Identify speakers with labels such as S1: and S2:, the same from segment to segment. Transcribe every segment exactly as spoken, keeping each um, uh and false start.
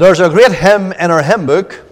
S1: There's a great hymn in our hymn book,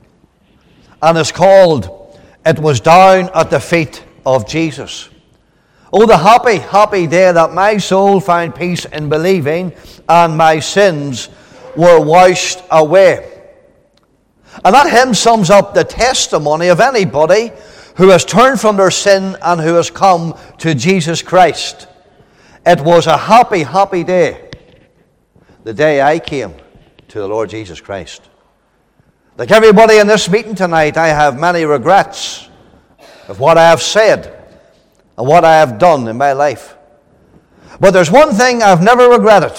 S1: and it's called, "It Was Down at the Feet of Jesus." Oh, the happy, happy day that my soul found peace in believing, and my sins were washed away. And that hymn sums up the testimony of anybody who has turned from their sin and who has come to Jesus Christ. It was a happy, happy day, the day I came to the Lord Jesus Christ. Like everybody in this meeting tonight, I have many regrets of what I have said and what I have done in my life. But there's one thing I've never regretted.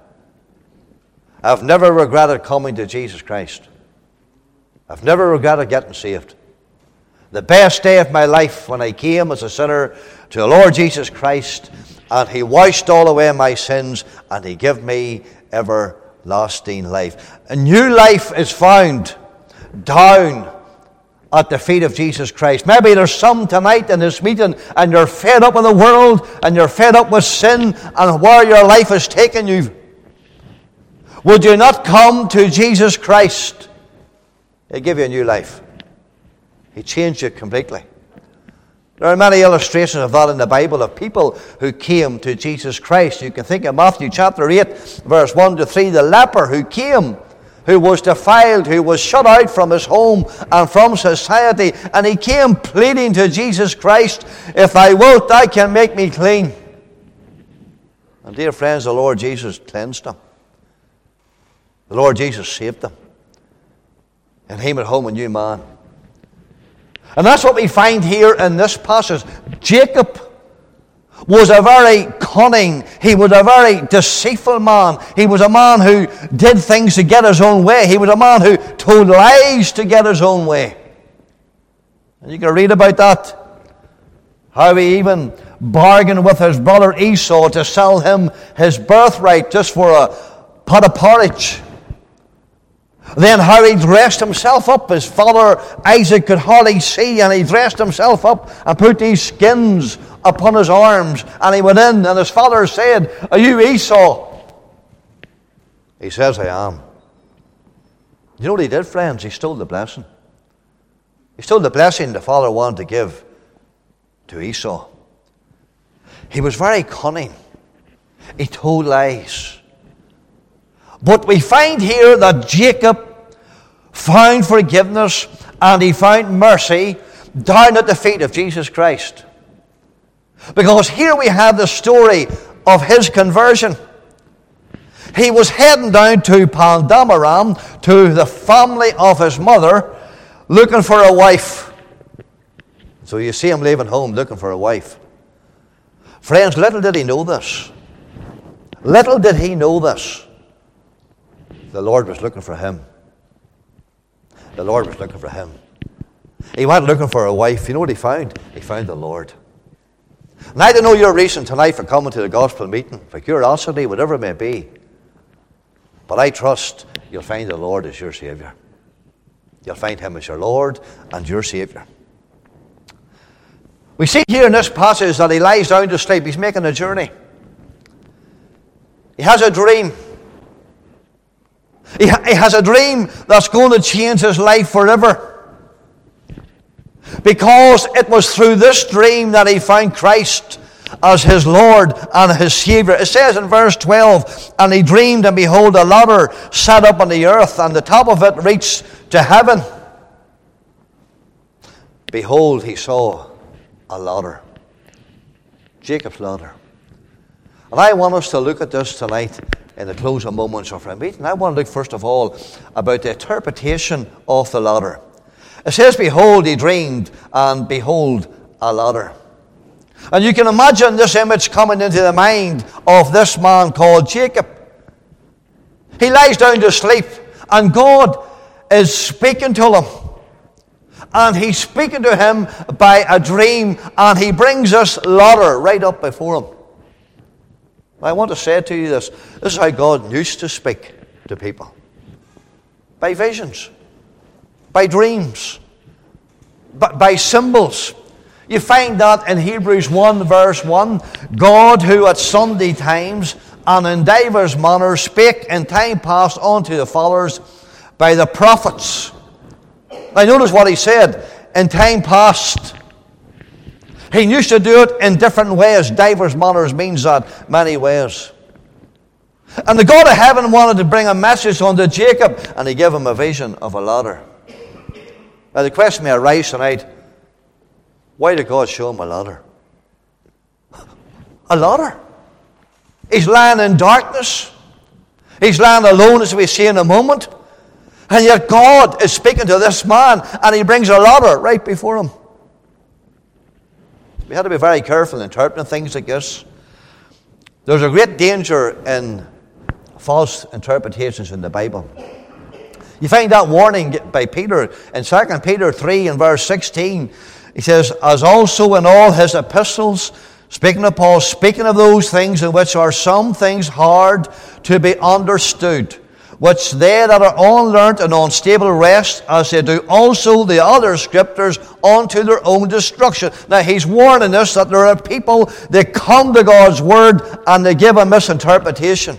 S1: I've never regretted coming to Jesus Christ. I've never regretted getting saved. The best day of my life when I came as a sinner to the Lord Jesus Christ, and He washed all away my sins, and He gave me everlasting life. A new life is found down at the feet of Jesus Christ. Maybe there's some tonight in this meeting, and you're fed up with the world, and you're fed up with sin, and where your life has taken you. Would you not come to Jesus Christ? He'll give you a new life. He changed you completely. There are many illustrations of that in the Bible, of people who came to Jesus Christ. You can think of Matthew chapter eight, verse one to three, the leper who came, who was defiled, who was shut out from his home and from society, and he came pleading to Jesus Christ, "If thou wilt, thou can make me clean." And dear friends, the Lord Jesus cleansed him. The Lord Jesus saved him, and he made home a new man. And that's what we find here in this passage. Jacob was a very cunning, he was a very deceitful man. He was a man who did things to get his own way. He was a man who told lies to get his own way. And you can read about that. How he even bargained with his brother Esau to sell him his birthright just for a pot of porridge. Then how he dressed himself up. His father Isaac could hardly see, and he dressed himself up and put these skins upon his arms, and he went in, and his father said, "Are you Esau?" He says, "I am." You know what he did, friends? He stole the blessing. He stole the blessing the father wanted to give to Esau. He was very cunning. He told lies. But we find here that Jacob found forgiveness and he found mercy down at the feet of Jesus Christ. Because here we have the story of his conversion. He was heading down to Pandamaram, to the family of his mother, looking for a wife. So you see him leaving home looking for a wife. Friends, little did he know this. Little did he know this. The Lord was looking for him. The Lord was looking for him. He went looking for a wife. You know what he found? He found the Lord. And I don't know your reason tonight for coming to the gospel meeting, for curiosity, whatever it may be. But I trust you'll find the Lord as your Savior. You'll find Him as your Lord and your Savior. We see here in this passage that he lies down to sleep. He's making a journey. He has a dream. He, ha- he has a dream that's going to change his life forever. Because it was through this dream that he found Christ as his Lord and his Savior. It says in verse twelve, "And he dreamed, and behold, a ladder set up on the earth, and the top of it reached to heaven. Behold, he saw a ladder." Jacob's ladder. And I want us to look at this tonight in the closing moments of our meeting. I want to look first of all about the interpretation of the ladder. It says, "Behold, he dreamed, and behold, a ladder." And you can imagine this image coming into the mind of this man called Jacob. He lies down to sleep, and God is speaking to him. And he's speaking to him by a dream, and he brings this ladder right up before him. I want to say to you this. This is how God used to speak to people. By visions. By dreams. By, by symbols. You find that in Hebrews one verse one. "God, who at sundry times and in divers manners spake in time past unto the fathers by the prophets. Now notice what he said. In time past, he used to do it in different ways. Divers manners means that, many ways. And the God of heaven wanted to bring a message unto Jacob, and he gave him a vision of a ladder. Now the question may arise tonight, why did God show him a ladder? A ladder? He's lying in darkness. He's lying alone, as we see in a moment. And yet God is speaking to this man, and he brings a ladder right before him. We had to be very careful interpreting things like this. There's a great danger in false interpretations in the Bible. You find that warning by Peter in Second Peter three and verse sixteen. He says, as also in all his epistles, speaking of Paul, speaking of those things in which are some things hard to be understood, which they that are unlearned and unstable rest, as they do also the other scriptures, unto their own destruction. Now he's warning us that there are people that come to God's word and they give a misinterpretation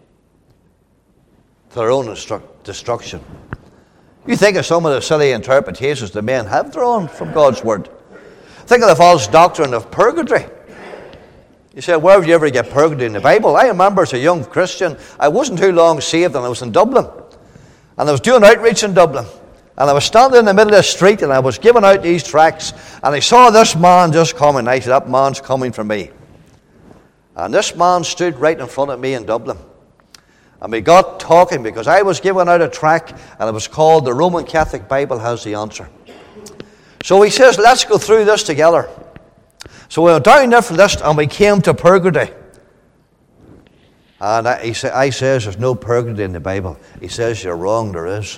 S1: to their own destruction. You think of some of the silly interpretations the men have drawn from God's word. Think of the false doctrine of purgatory. You say, where would you ever get purgatory in the Bible? I remember as a young Christian, I wasn't too long saved, and I was in Dublin. And I was doing outreach in Dublin. And I was standing in the middle of the street, and I was giving out these tracts, and I saw this man just coming. I said, that man's coming for me. And this man stood right in front of me in Dublin. And we got talking, because I was giving out a tract, and it was called The Roman Catholic Bible Has the Answer. So he says, let's go through this together. So we went down this list, and we came to purgatory. And I, he sa- I says, there's no purgatory in the Bible. He says, you're wrong, there is.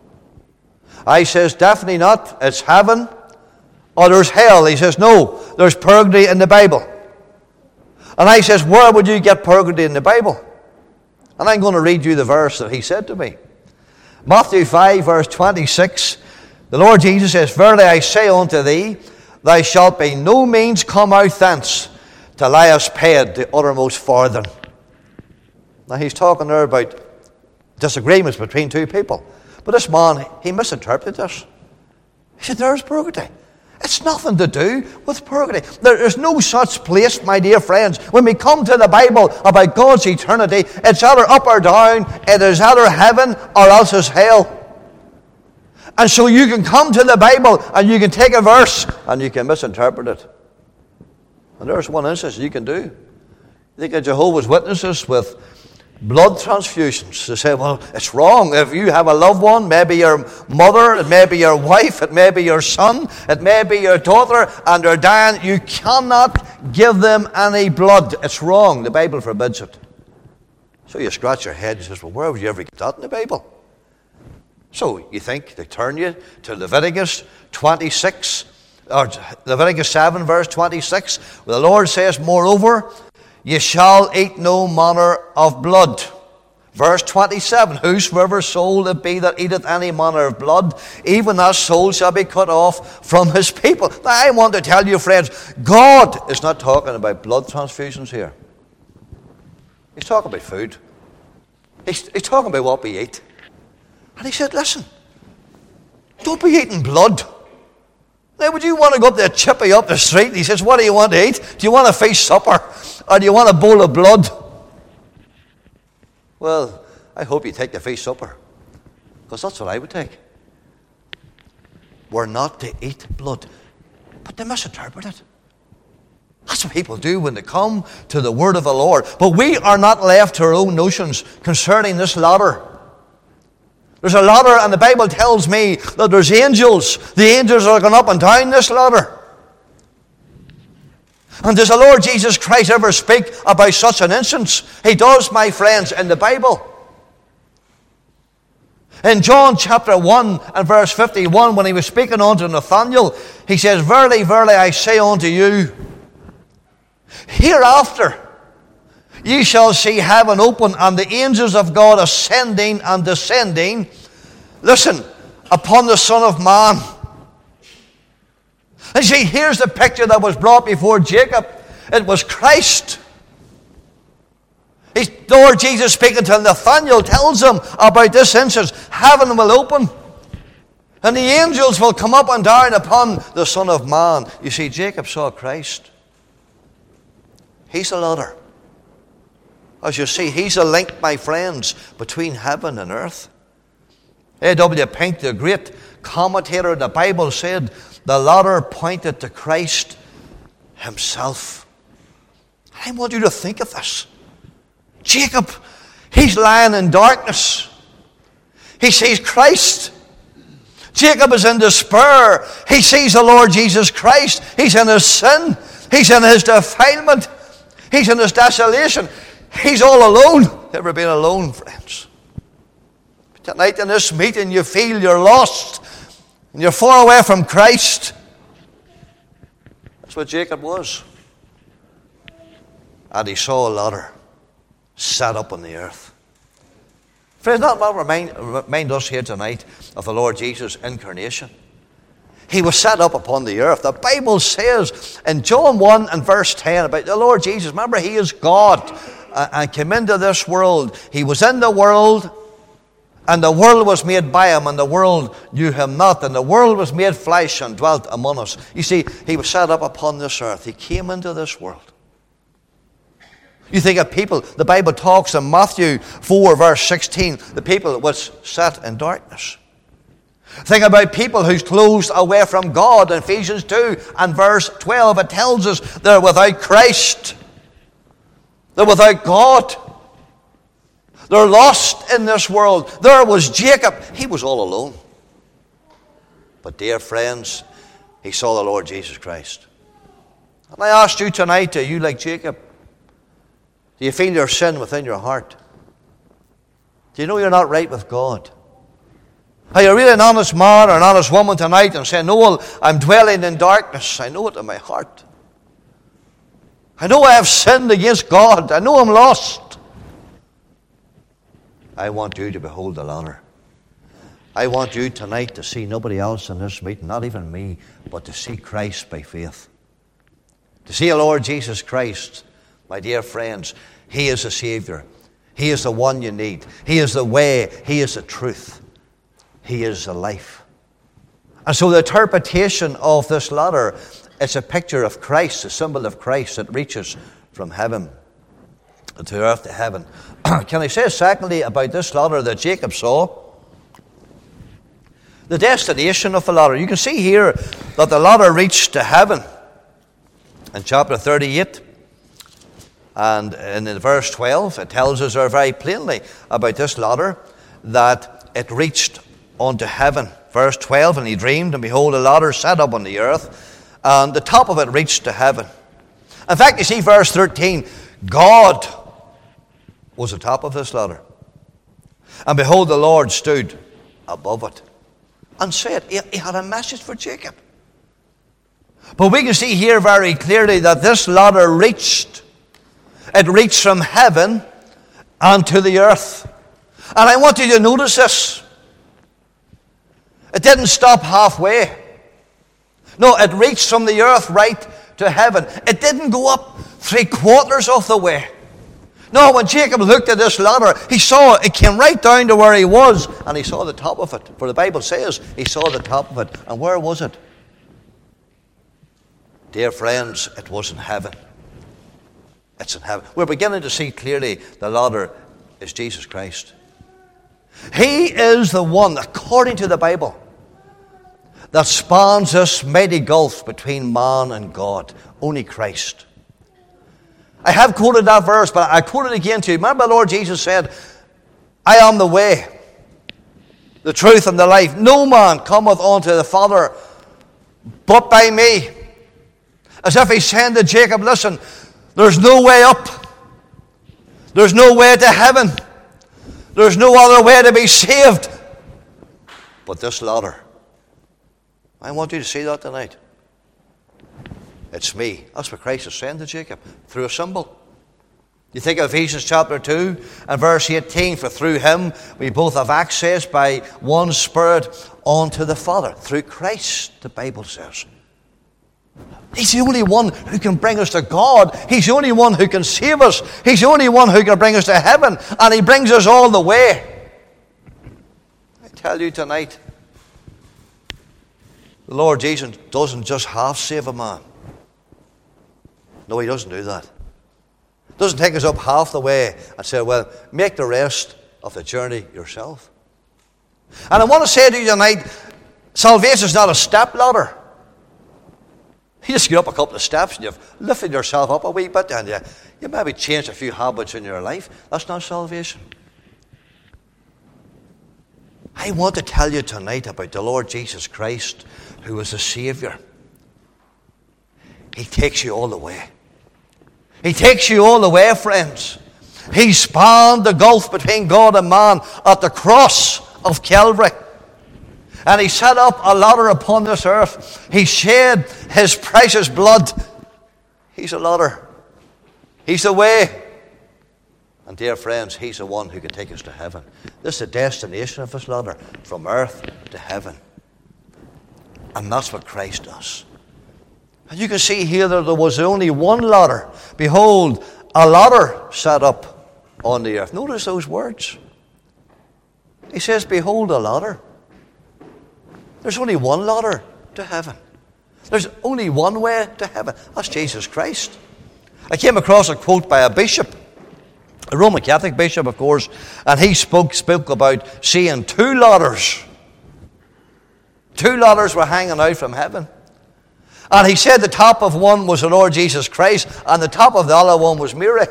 S1: I says, definitely not. It's heaven or there's hell. He says, no, there's purgatory in the Bible. And I says, where would you get purgatory in the Bible? And I'm going to read you the verse that he said to me. Matthew five, verse twenty-six. The Lord Jesus says, verily I say unto thee, thou shalt by no means come out thence till thou hast paid the uttermost farthing. Now he's talking there about disagreements between two people. But this man, he misinterpreted this. He said, there's purgatory. It's nothing to do with purgatory. There is no such place, my dear friends. When we come to the Bible about God's eternity, it's either up or down, it is either heaven or else it's hell. And so you can come to the Bible and you can take a verse and you can misinterpret it. And there's one instance you can do. You think of Jehovah's Witnesses with blood transfusions. They say, well, it's wrong. If you have a loved one, maybe your mother, it may be your wife, it may be your son, it may be your daughter, and they're dying, you cannot give them any blood. It's wrong. The Bible forbids it. So you scratch your head and says, well, where would you ever get that in the Bible? So you think they turn you to Leviticus twenty-six, or Leviticus seven, verse twenty-six, where the Lord says, moreover, ye shall eat no manner of blood. Verse twenty-seven, whosoever soul it be that eateth any manner of blood, even that soul shall be cut off from his people. Now I want to tell you, friends, God is not talking about blood transfusions here. He's talking about food. He's, he's talking about what we eat. And he said, listen, don't be eating blood. Now, would you want to go up to a chippy up the street? And he says, what do you want to eat? Do you want a fish supper? Or do you want a bowl of blood? Well, I hope you take the fish supper. Because that's what I would take. We're not to eat blood. But they misinterpret it. That's what people do when they come to the word of the Lord. But we are not left to our own notions concerning this ladder. There's a ladder, and the Bible tells me that there's angels. The angels are going up and down this ladder. And does the Lord Jesus Christ ever speak about such an instance? He does, my friends, in the Bible. In John chapter one and verse fifty-one, when he was speaking unto Nathanael, he says, verily, verily, I say unto you, hereafter ye shall see heaven open and the angels of God ascending and descending, listen, upon the Son of Man. And see, here's the picture that was brought before Jacob. It was Christ. He's, Lord Jesus speaking to Nathanael tells him about this instance. heaven will open, and the angels will come up and down upon the Son of Man. You see, Jacob saw Christ. He's a ladder. As you see, he's a link, my friends, between heaven and earth. A W Pink, the great commentator of the Bible, said the ladder pointed to Christ himself. I want you to think of this. Jacob, he's lying in darkness. He sees Christ. Jacob is in despair. He sees the Lord Jesus Christ. He's in his sin. He's in his defilement. He's in his desolation. He's all alone. Ever been alone, friends? Tonight in this meeting you feel you're lost and you're far away from Christ. That's what Jacob was. And he saw a ladder set up on the earth. Friends, that will remind, remind us here tonight of the Lord Jesus' incarnation. He was set up upon the earth. The Bible says in John one and verse ten about the Lord Jesus, remember, he is God uh, and came into this world. He was in the world, and the world was made by him, and the world knew him not, and the world was made flesh and dwelt among us. You see, he was set up upon this earth. He came into this world. You think of people, the Bible talks in Matthew four verse sixteen, the people that was set in darkness. Think about people who's closed away from God. In Ephesians two and verse twelve, it tells us they're without Christ. They're without God. They're lost in this world. There was Jacob. He was all alone. But dear friends, he saw the Lord Jesus Christ. And I asked you tonight, are you like Jacob? Do you feel your sin within your heart? Do you know you're not right with God? Are you really an honest man or an honest woman tonight and say, Noel, I'm dwelling in darkness. I know it in my heart. I know I have sinned against God. I know I'm lost. I want you to behold the ladder. I want you tonight to see nobody else in this meeting, not even me, but to see Christ by faith. To see the Lord Jesus Christ, my dear friends. He is the Savior. He is the one you need. He is the way. He is the truth. He is the life. And so the interpretation of this ladder is a picture of Christ, a symbol of Christ that reaches from heaven to earth to heaven. Can I say secondly about this ladder that Jacob saw? The destination of the ladder. You can see here that the ladder reached to heaven in chapter thirty-eight. And in verse twelve, it tells us there very plainly about this ladder that it reached unto heaven. Verse twelve, and he dreamed, and behold, a ladder set up on the earth, and the top of it reached to heaven. In fact, you see verse thirteen, God was the top of this ladder. And behold, the Lord stood above it and said, he, he had a message for Jacob. But we can see here very clearly that this ladder reached, it reached from heaven unto the earth. And I want you to notice this. It didn't stop halfway. No, it reached from the earth right to heaven. It didn't go up three quarters of the way. No, when Jacob looked at this ladder, he saw it came right down to where he was, and he saw the top of it. For the Bible says he saw the top of it. And where was it? Dear friends, it was in heaven. It's in heaven. We're beginning to see clearly the ladder is Jesus Christ. He is the one, according to the Bible, that spans this mighty gulf between man and God. Only Christ. I have quoted that verse, but I quote it again to you. Remember, the Lord Jesus said, I am the way, the truth, and the life. No man cometh unto the Father but by me. As if he's saying to Jacob, listen, there's no way up. There's no way to heaven. There's no other way to be saved but this ladder. I want you to see that tonight. It's me. That's what Christ is saying to Jacob through a symbol. You think of Ephesians chapter two and verse eighteen, for through him we both have access by one Spirit unto the Father. Through Christ, the Bible says. He's the only one who can bring us to God. He's the only one who can save us. He's the only one who can bring us to heaven. And he brings us all the way. I tell you tonight, the Lord Jesus doesn't just half save a man. No, he doesn't do that. Doesn't take us up half the way and say, well, make the rest of the journey yourself. And I want to say to you tonight, salvation is not a step ladder. You just get up a couple of steps and you've lifted yourself up a wee bit and you, you maybe changed a few habits in your life. That's not salvation. I want to tell you tonight about the Lord Jesus Christ, who is the Savior. He takes you all the way. He takes you all the way, friends. He spanned the gulf between God and man at the cross of Calvary. And he set up a ladder upon this earth. He shed his precious blood. He's a ladder. He's the way. And dear friends, he's the one who can take us to heaven. This is the destination of this ladder, from earth to heaven. And that's what Christ does. And you can see here that there was only one ladder. Behold, a ladder set up on the earth. Notice those words. He says, behold, a ladder. There's only one ladder to heaven. There's only one way to heaven. That's Jesus Christ. I came across a quote by a bishop, a Roman Catholic bishop, of course, and he spoke, spoke about seeing two ladders. Two ladders were hanging out from heaven. And he said the top of one was the Lord Jesus Christ, and the top of the other one was Mary.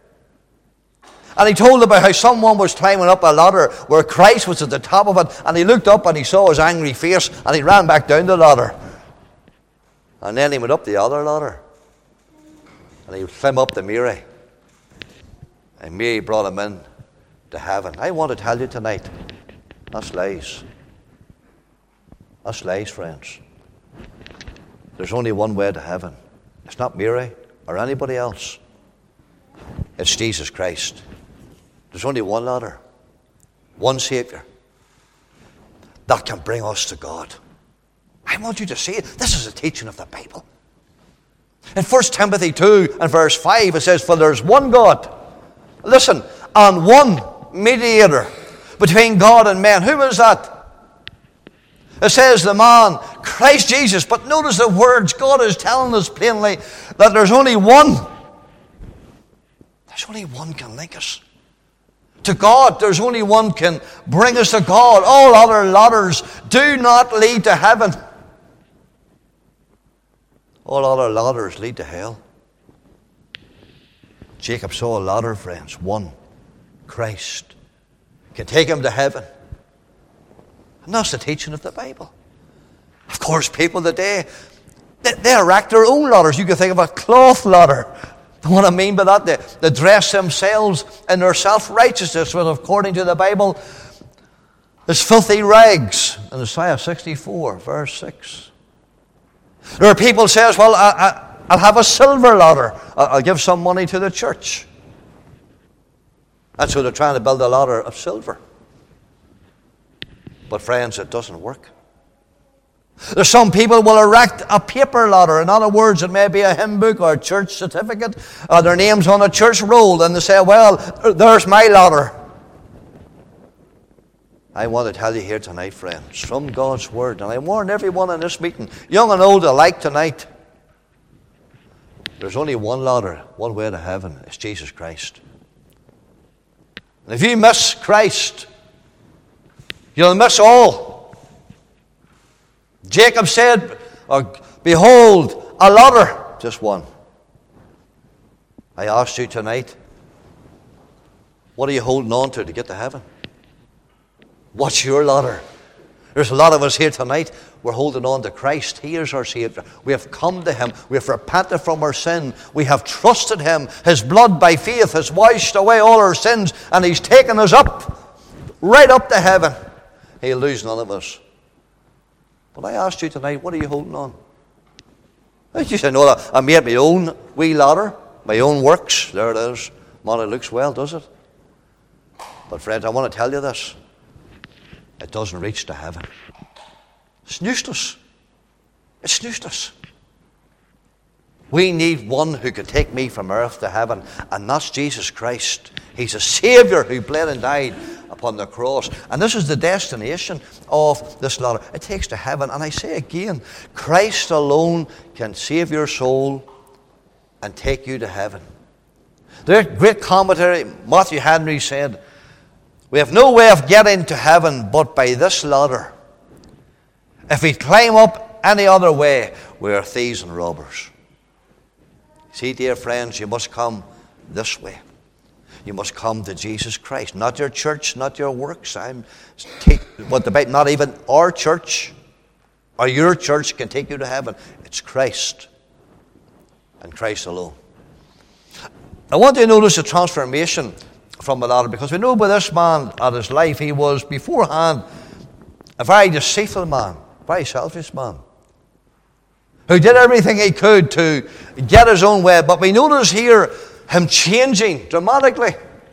S1: And he told about how someone was climbing up a ladder where Christ was at the top of it, and he looked up and he saw his angry face, and he ran back down the ladder. And then he went up the other ladder, and he climbed up to Mary. And Mary brought him in to heaven. I want to tell you tonight, that's lies. That's lies, friends. There's only one way to heaven. It's not Mary or anybody else. It's Jesus Christ. There's only one ladder, one Savior that can bring us to God. I want you to see it. This is a teaching of the Bible. In First Timothy two and verse five, it says, for there's one God, listen, and one mediator between God and men. Who is that? It says the man, Christ Jesus. But notice the words. God is telling us plainly that there's only one. There's only one can link us to God. There's only one can bring us to God. All other ladders do not lead to heaven. All other ladders lead to hell. Jacob saw a ladder, friends. One. Christ can take him to heaven. And that's the teaching of the Bible. Of course, people today, they, they erect their own ladders. You can think of a cloth ladder. What I mean by that, they, they dress themselves in their self-righteousness, which according to the Bible is filthy rags. In Isaiah sixty-four, verse six. There are people who say, well, I, I, I'll have a silver ladder. I'll give some money to the church. And so they're trying to build a ladder of silver. But friends, it doesn't work. There's some people will erect a paper ladder. In other words, it may be a hymn book or a church certificate, or their name's on a church roll, and they say, well, there's my ladder. I want to tell you here tonight, friends, from God's Word, and I warn everyone in this meeting, young and old alike tonight, there's only one ladder, one way to heaven. It's Jesus Christ. And if you miss Christ, you'll miss all. Jacob said, or, behold, a ladder, just one. I asked you tonight, what are you holding on to to get to heaven? What's your ladder? There's a lot of us here tonight, we're holding on to Christ. He is our Savior. We have come to Him. We have repented from our sin. We have trusted Him. His blood by faith has washed away all our sins, and He's taken us up, right up to heaven. He'll lose none of us. But I asked you tonight, what are you holding on? You say, no, I made my own wee ladder, my own works. There it is. Man, it looks well, does it? But friends, I want to tell you this. It doesn't reach to heaven. It's useless. It's useless. We need one who can take me from earth to heaven, and that's Jesus Christ. He's a Savior who bled and died upon the cross. And this is the destination of this ladder. It takes to heaven. And I say again, Christ alone can save your soul and take you to heaven. The great commentary, Matthew Henry, said, we have no way of getting to heaven but by this ladder. If we climb up any other way, we are thieves and robbers. See, dear friends, you must come this way. You must come to Jesus Christ. Not your church, not your works. I'm take what the Bible, not even our church or your church can take you to heaven. It's Christ and Christ alone. I want you to notice the transformation from the ladder, because we know by this man at his life, he was beforehand a very deceitful man, very selfish man, who did everything he could to get his own way. But we notice here him changing dramatically.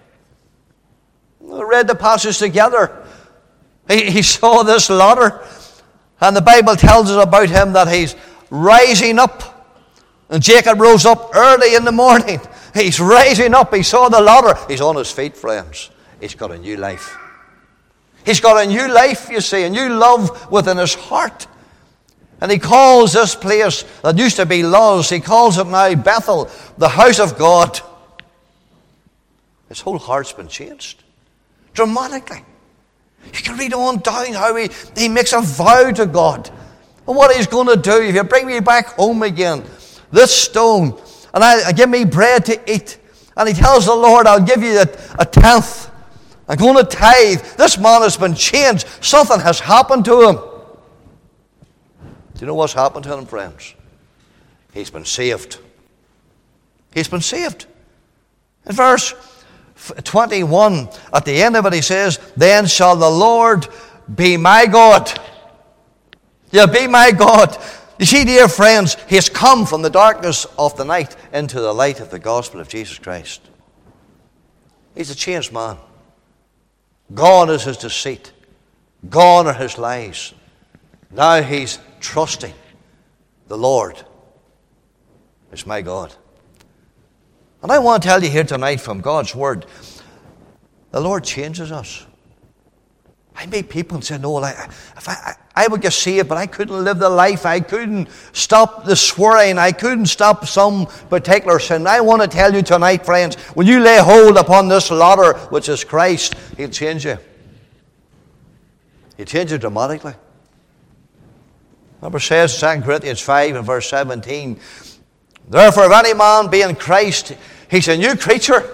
S1: We read the passage together. He, he saw this ladder, and the Bible tells us about him that he's rising up. And Jacob rose up early in the morning. He's rising up. He saw the ladder. He's on his feet, friends. He's got a new life. He's got a new life, you see, a new love within his heart. And he calls this place that used to be Luz, he calls it now Bethel, the house of God. His whole heart's been changed dramatically. You can read on down how he, he makes a vow to God and what he's going to do. If you bring me back home again, this stone, and I, I give me bread to eat. And he tells the Lord, I'll give you a, a tenth. I'm going to tithe. This man has been changed. Something has happened to him. Do you know what's happened to him, friends? He's been saved. He's been saved. In verse twenty-one, at the end of it, he says, then shall the Lord be my God. Yeah, be my God. You see, dear friends, he has come from the darkness of the night into the light of the gospel of Jesus Christ. He's a changed man. Gone is his deceit. Gone are his lies. Now he's trusting the Lord is my God. And I want to tell you here tonight from God's word, the Lord changes us. I meet people and say, no, I, if I, I, I would get saved, but I couldn't live the life. I couldn't stop the swearing. I couldn't stop some particular sin. I want to tell you tonight, friends, when you lay hold upon this ladder, which is Christ, he'll change you. He'll change you dramatically. Remember, it says in Second Corinthians five and verse seventeen, therefore, if any man be in Christ, he's a new creature.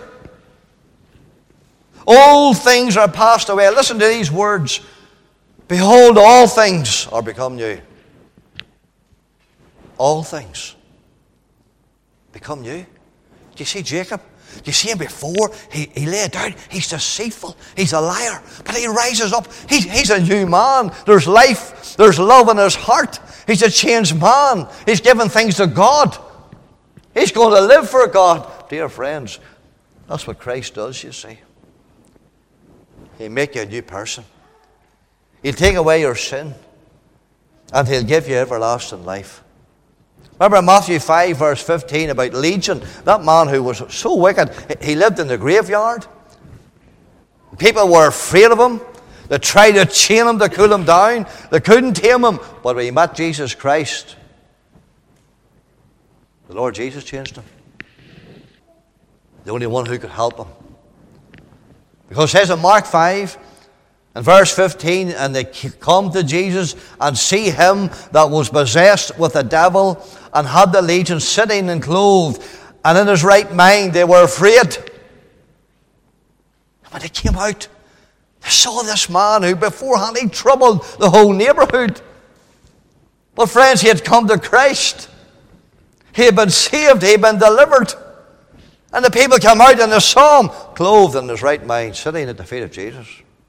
S1: All things are passed away. Listen to these words. Behold, all things are become new. All things become new. Do you see Jacob? Do you see him before? He, he lay down. He's deceitful. He's a liar. But he rises up. He, he's a new man. There's life. There's love in his heart. He's a changed man. He's given things to God. He's going to live for God. Dear friends, that's what Christ does, you see. He'll make you a new person. He'll take away your sin. And he'll give you everlasting life. Remember Matthew five verse fifteen about Legion, that man who was so wicked, he lived in the graveyard. People were afraid of him. They tried to chain him to cool him down. They couldn't tame him. But when he met Jesus Christ, the Lord Jesus changed him. The only one who could help him. Because it says in Mark five and verse fifteen, and they come to Jesus and see him that was possessed with the devil and had the legion sitting and clothed and in his right mind, they were afraid. When they came out, they saw this man who beforehand he troubled the whole neighborhood. But friends, he had come to Christ. He had been saved. He had been delivered. And the people came out and they saw him clothed in his right mind, sitting at the feet of Jesus.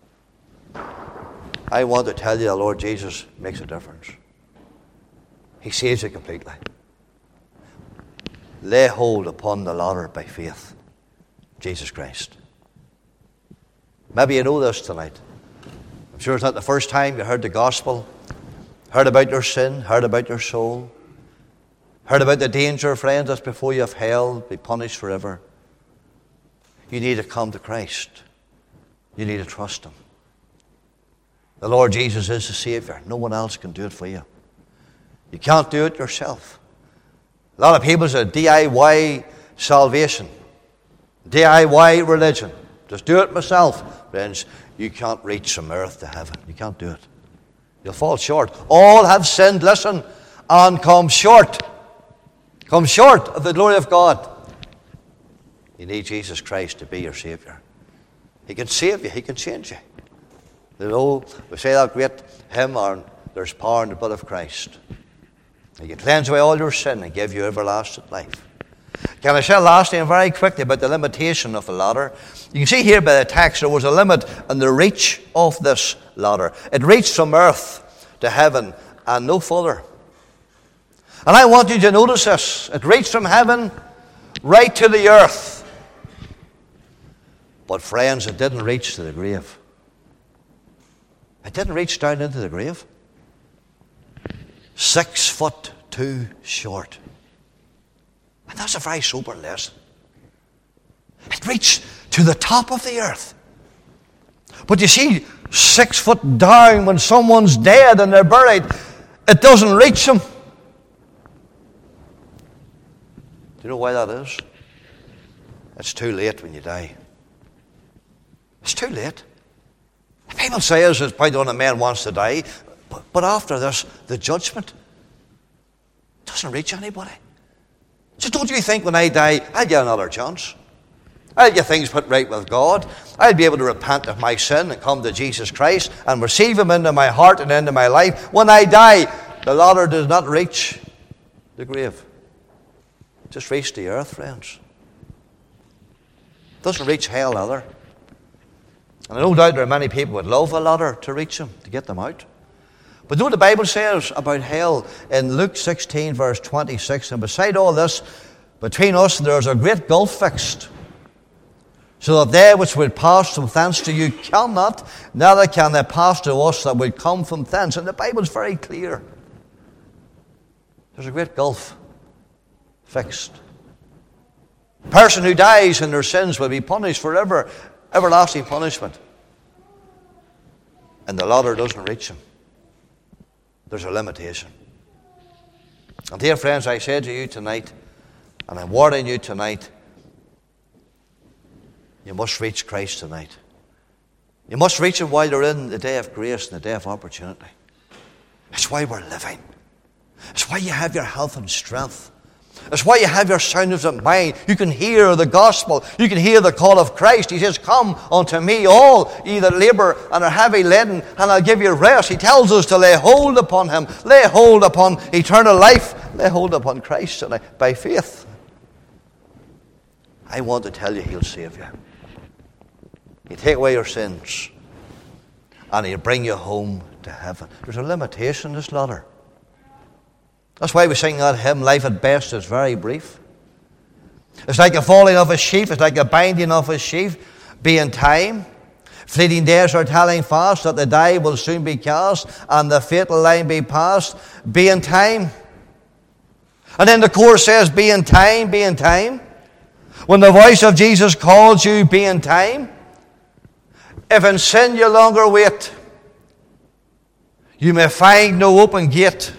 S1: I want to tell you the Lord Jesus makes a difference. He saves you completely. Lay hold upon the ladder by faith. Jesus Christ. Maybe you know this tonight. I'm sure it's not the first time you heard the gospel, heard about your sin, heard about your soul, heard about the danger, friends, that's before you of hell, be punished forever. You need to come to Christ. You need to trust Him. The Lord Jesus is the Savior. No one else can do it for you. You can't do it yourself. A lot of people say D I Y salvation, D I Y religion. Just do it myself. Friends, you can't reach from earth to heaven. You can't do it. You'll fall short. All have sinned, listen, and come short. Come short of the glory of God. You need Jesus Christ to be your Savior. He can save you. He can change you. You know, we say that great hymn, on there's power in the blood of Christ. He can cleanse away all your sin and give you everlasting life. Can I say lastly and very quickly about the limitation of the ladder? You can see here by the text there was a limit in the reach of this ladder. It reached from earth to heaven and no further. And I want you to notice this. It reached from heaven right to the earth. But friends, it didn't reach to the grave. It didn't reach down into the grave. Six foot too short. And that's a very sober lesson. It reached to the top of the earth. But you see, six foot down when someone's dead and they're buried, it doesn't reach them. Do you know why that is? It's too late when you die. It's too late. The Bible says it's point on a man wants to die, but, but after this, the judgment doesn't reach anybody. So don't you think when I die, I'll get another chance? I'll get things put right with God. I'll be able to repent of my sin and come to Jesus Christ and receive Him into my heart and into my life. When I die, the ladder does not reach the grave. It just reaches the earth, friends. It doesn't reach hell either. And no doubt there are many people who would love a ladder to reach them, to get them out. But know what the Bible says about hell in Luke sixteen, verse twenty-six? And beside all this, between us there is a great gulf fixed, so that they which would pass from thence to you cannot, neither can they pass to us that would come from thence. And the Bible is very clear. There's a great gulf fixed. The person who dies in their sins will be punished forever, everlasting punishment. And the ladder doesn't reach them. There's a limitation. And dear friends, I say to you tonight, and I'm warning you tonight, you must reach Christ tonight. You must reach Him while you're in the day of grace and the day of opportunity. It's why we're living. It's why you have your health and strength. It's why you have your soundness of mind. You can hear the gospel. You can hear the call of Christ. He says, come unto me all ye that labour and are heavy laden, and I'll give you rest. He tells us to lay hold upon Him. Lay hold upon eternal life. Lay hold upon Christ tonight by faith. I want to tell you He'll save you. He'll take away your sins, and He'll bring you home to heaven. There's a limitation in this ladder. That's why we sing that hymn, life at best is very brief. It's like a falling of a sheaf. It's like a binding of a sheaf. Be in time. Fleeting days are telling fast that the die will soon be cast and the fatal line be passed. Be in time. And then the chorus says, be in time, be in time. When the voice of Jesus calls you, be in time. If in sin you longer wait, you may find no open gate.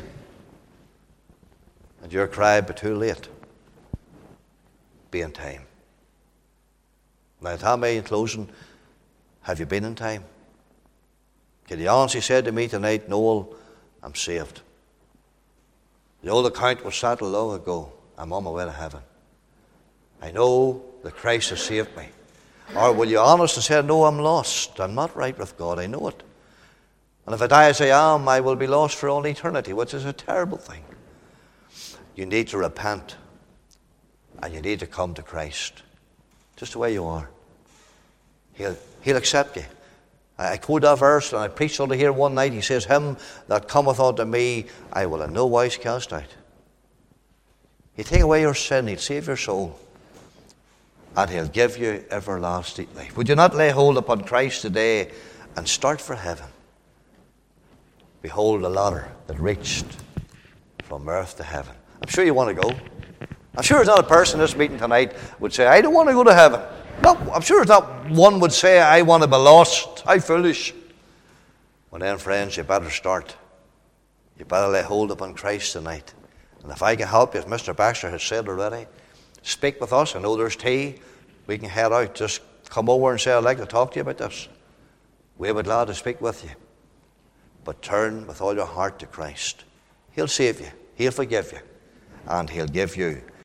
S1: And your cry, but too late. Be in time. Now tell me in closing, have you been in time? Can you honestly say to me tonight, Noel, I'm saved. The old account was settled long ago. I'm on my way to heaven. I know that Christ has saved me. Or will you honestly say, no, I'm lost. I'm not right with God. I know it. And if I die as I am, I will be lost for all eternity, which is a terrible thing. You need to repent, and you need to come to Christ, just the way you are. He'll, he'll accept you. I, I quote that verse, and I preached unto here one night. He says, him that cometh unto me, I will in no wise cast out. He'll take away your sin, He'll save your soul, and He'll give you everlasting life. Would you not lay hold upon Christ today and start for heaven? Behold the ladder that reached from earth to heaven. I'm sure you want to go. I'm sure there's not a person in this meeting tonight would say, I don't want to go to heaven. No, I'm sure there's not one would say, I want to be lost. How foolish. Well then, friends, you better start. You better lay hold upon Christ tonight. And if I can help you, as Mister Baxter has said already, speak with us. I know there's tea. We can head out. Just come over and say, I'd like to talk to you about this. We'll be glad to speak with you. But turn with all your heart to Christ. He'll save you. He'll forgive you. And He'll give you